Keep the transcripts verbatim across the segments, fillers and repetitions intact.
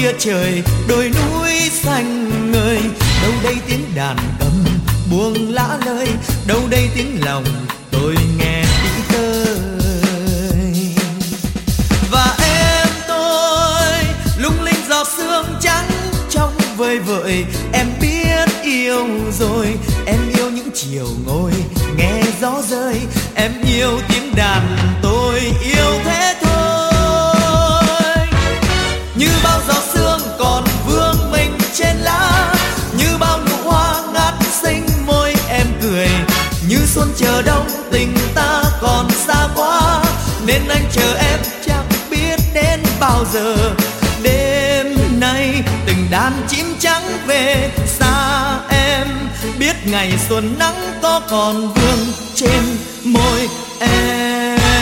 kia trời đồi núi xanh ngời. Đâu đây tiếng đàn cầm buông lã lơi, đâu đây tiếng lòng tôi nghe tí tơi. Và em tôi lung linh giọt sương trắng trong vơi vợi. Em biết yêu rồi, em yêu những chiều ngồi nghe gió rơi. Em yêu tiếng đàn, tôi yêu thế thôi. Như bao giọt sương còn vương mình trên lá, như bao nụ hoa ngát xinh môi em cười. Như xuân chờ đông tình ta còn xa quá, nên anh chờ em chẳng biết đến bao giờ. Đêm nay từng đàn chim trắng về xa em, biết ngày xuân nắng có còn vương trên môi em.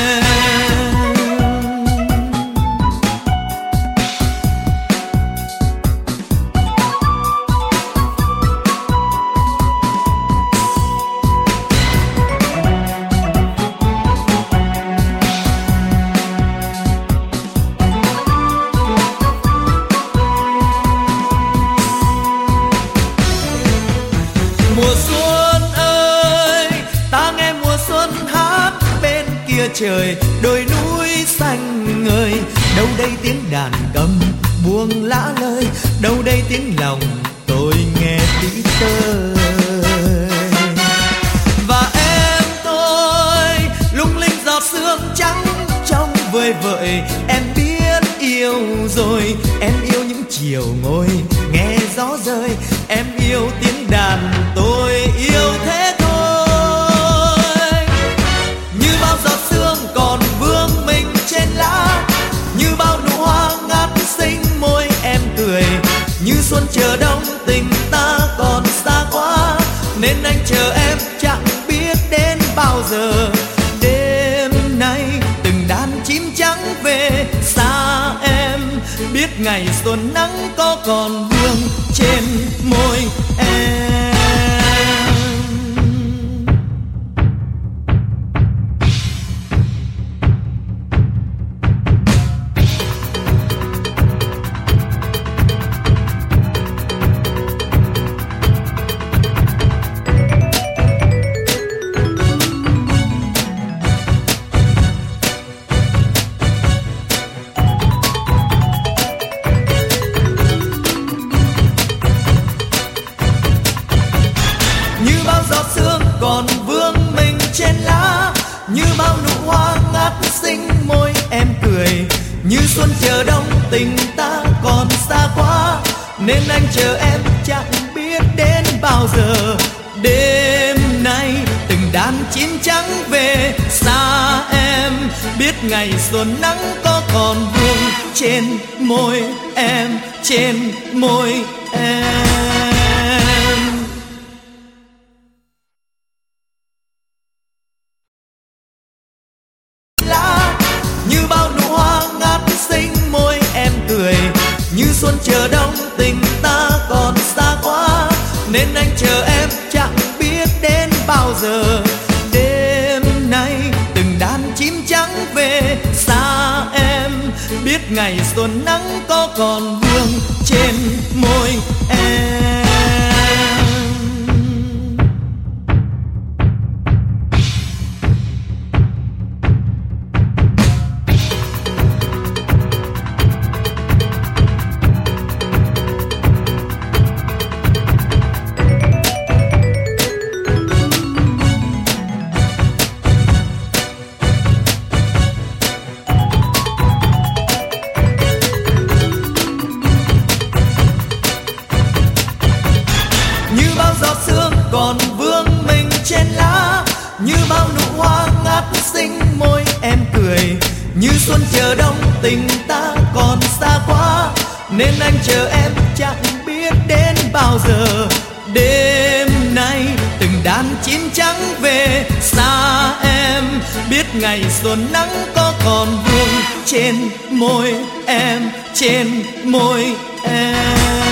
Mùa xuân ơi, ta nghe mùa xuân hát bên kia trời đồi núi xanh ngời. Đâu đây tiếng đàn cầm buông lã lơi, đâu đây tiếng lòng tôi nghe tí tơi. Và em tôi lung linh giọt sương trắng trong vơi vợi. Em biết yêu rồi, em yêu những chiều ngồi nghe gió rơi. Em yêu tiếng đàn, tôi yêu thế thôi. Như bao giọt sương còn vương mình trên lá, như bao nụ hoa ngát xinh môi em cười. Như xuân chờ đông tình ta còn xa quá, nên anh chờ em chẳng biết đến bao giờ. Đêm nay từng đàn chim trắng về xa em, biết ngày xuân nắng có còn vương trên môi em. Giọt sương còn vương mình trên lá, như bao nụ hoa ngát xinh môi em cười. Như xuân chờ đông tình ta còn xa quá, nên anh chờ em chẳng biết đến bao giờ. Đêm nay từng đàn chim trắng về xa em, biết ngày xuân nắng có còn vương trên môi em, trên môi em. Như bao nụ hoa ngát xinh môi em cười. Như xuân chờ đông tình ta còn xa quá, nên anh chờ em chẳng biết đến bao giờ. Đêm nay từng đàn chim trắng về xa em, biết ngày xuân nắng có còn vương trên môi em. Giọt sương còn vương mình trên lá, như bao nụ hoa ngát xinh môi em cười. Như xuân chờ đông tình ta còn xa quá, nên anh chờ em chẳng biết đến bao giờ. Đêm nay từng đàn chim trắng về xa em, biết ngày xuân nắng có còn vương trên môi em, trên môi em.